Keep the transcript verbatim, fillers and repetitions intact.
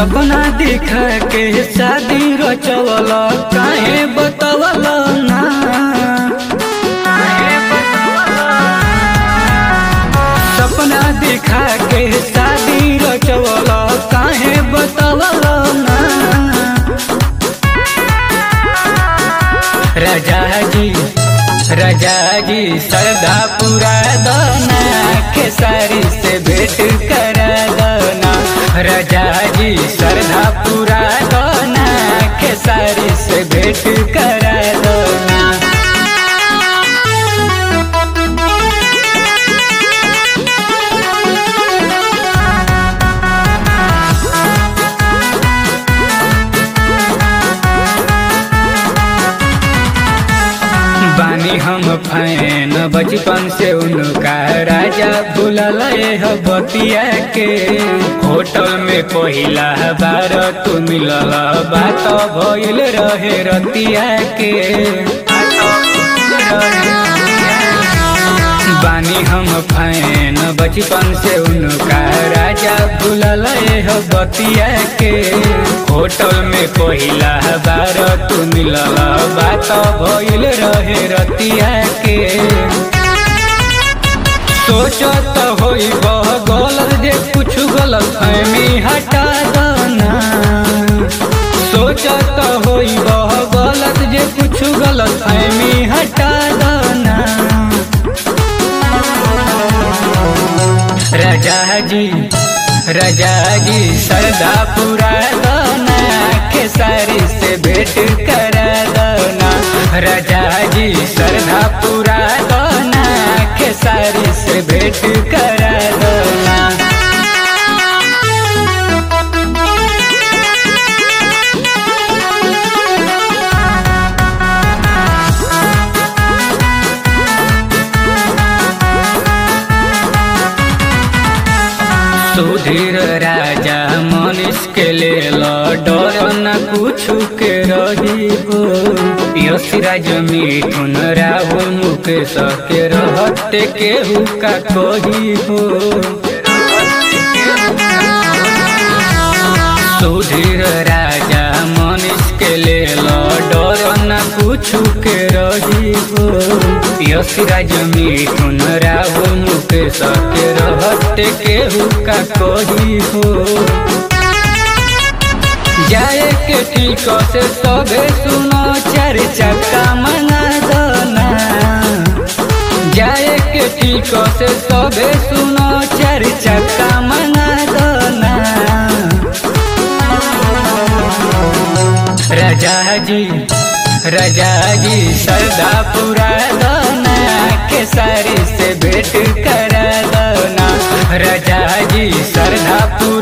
सपना दिखा के शादी रचवल काहे बतावल ना। सपना दिखा के शादी रचवल काहे बतावल ना। राजा जी राजा जी सरदा पूरा दना खेसारी से भेंट करा दना। राजा जी सरदा पूरा दना खेसारी से भेंट करा दना। बानी हम फैन बचपन से उनका, राजा भूलल है बतिया के। होटल में पहिला बार तू मिलल बात भइल रहे रतिया के। बानी हम फैन बचपन से उनका, राजा भूलल है बतिया के। होटल में पहिला बार तू मिलल बात भइल रहे रतिया के। सोचत होई बह गलत जे कुछ गलत फहमी हटा दना। सोचत होई बह गलत जे कुछ गलत फहमी हटा दना। राजा जी राजा जी सरदा पूरा दना खेसारी से भेंट करा दना। राजा जी सरदा पूरा दना खेसारी से भेंट करा दना। सुधीर राजा मनीष के लेल डर न कुछ के रही हो। यशराज मिथुन राहुल मुकेश के रहते केहू का कही हो। सुधीर राजा मनीष के लेल डर न कुछ के रही हो। यशराज मिथुन राहुल मुकेश के रहते केहू का कही हो। जाए के ठीक से सबे सुनो चार चक्का मंगा दना। जाए के ठीक से सबे सुनो चार चक्का मंगा दना। राजा जी राजा जी सरदा पूरा दना खेसारी से भेंट करा दना। राजा जी सरदा पूरा